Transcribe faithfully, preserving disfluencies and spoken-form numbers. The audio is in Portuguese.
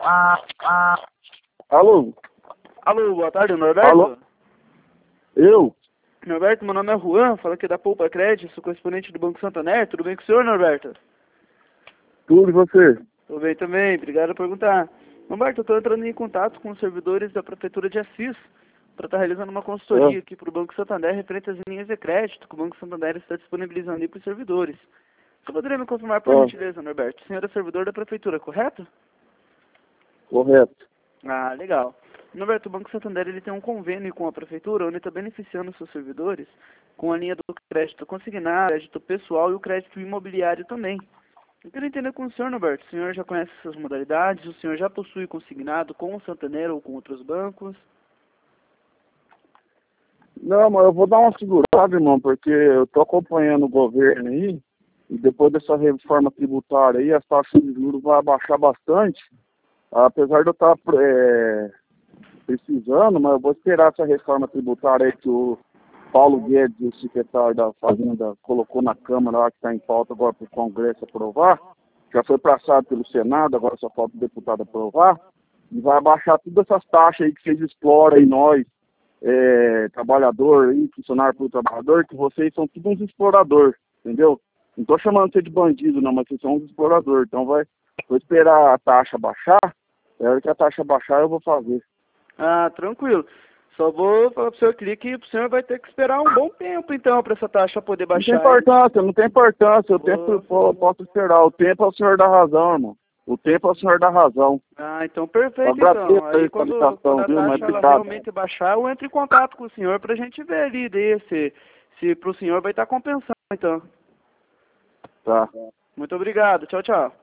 Alô? Alô, boa tarde, Norberto. Alô? Eu? Norberto, meu nome é Juan, falo aqui da Poupa Crédito, sou correspondente do Banco Santander. Tudo bem com o senhor, Norberto? Tudo e você? Tudo bem também, obrigado por perguntar. Norberto, eu estou entrando em contato com os servidores da Prefeitura de Assis para estar realizando uma consultoria É. aqui para o Banco Santander referente às linhas de crédito que o Banco Santander está disponibilizando aí para os servidores. Você poderia me confirmar, por É. gentileza, Norberto? O senhor é servidor da Prefeitura, correto? Correto. Ah, legal. Norberto, o Banco Santander ele tem um convênio com a Prefeitura, onde está beneficiando os seus servidores com a linha do crédito consignado, crédito pessoal e o crédito imobiliário também. Eu queria entender com o senhor, Norberto, o senhor já conhece essas modalidades, o senhor já possui consignado com o Santander ou com outros bancos? Não, mas eu vou dar uma segurada, irmão, porque eu tô acompanhando o governo aí, e depois dessa reforma tributária aí, as taxas de juros vão abaixar bastante, apesar de eu estar é, precisando, mas eu vou esperar essa reforma tributária aí que o Paulo Guedes, o secretário da Fazenda, colocou na Câmara lá, que está em pauta agora para o Congresso aprovar. Já foi passado pelo Senado, agora só falta o deputado aprovar. E vai abaixar todas essas taxas aí que vocês exploram aí, nós, é, trabalhador, aí, funcionário por trabalhador, que vocês são todos uns exploradores, entendeu? Não estou chamando você de bandido, não, mas vocês são uns exploradores. Então vai, vou esperar a taxa baixar. É hora que a taxa baixar eu vou fazer. Ah, tranquilo. Só vou falar para o senhor aqui que o senhor vai ter que esperar um bom tempo, então, para essa taxa poder Não tem baixar. importância, não tem importância. O Vou- tempo eu posso esperar. O tempo é o senhor da razão, irmão. O tempo é o senhor da razão. Ah, então perfeito, Agradeço então. aí Aí essa quando, ligação, quando a viu? Mas taxa ela obrigado. realmente baixar, eu entro em contato com o senhor para a gente ver ali daí se, se para o senhor vai estar compensando, então. Tá. Muito obrigado. Tchau, tchau.